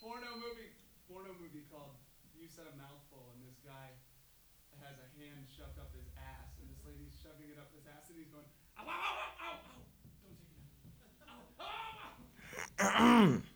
porno movie called You Said a Mouthful, and this guy has a hand shoved up his ass, and this lady's shoving it up his ass, and he's going, ow, ow, ow, ow, ow, don't take it out. Ow, ow, ow.